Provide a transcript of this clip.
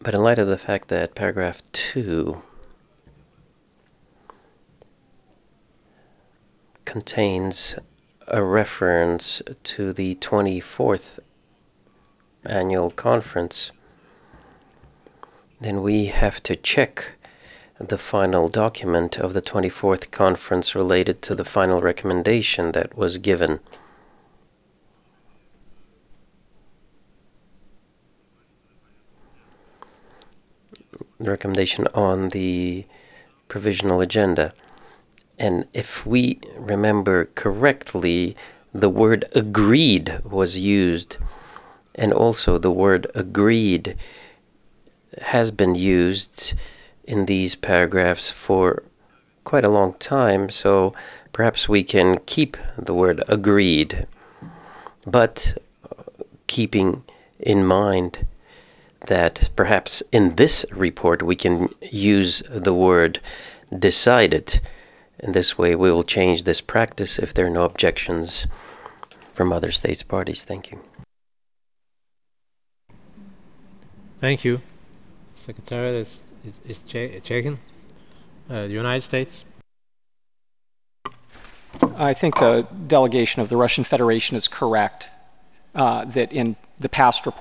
But in light of the fact that paragraph 2 contains a reference to the 24th annual conference, then we have to check the final document of the 24th conference related to the final recommendation that was given. The recommendation on the provisional agenda. And if we remember correctly, the word agreed was used, and also the word agreed has been used in these paragraphs for quite a long time, so perhaps we can keep the word agreed, but keeping in mind that perhaps in this report we can use the word decided. In this way we will change this practice if there are no objections from other states parties. Thank you. Thank you. Secretary is checking. The United States. I think the delegation of the Russian Federation is correct that in the past report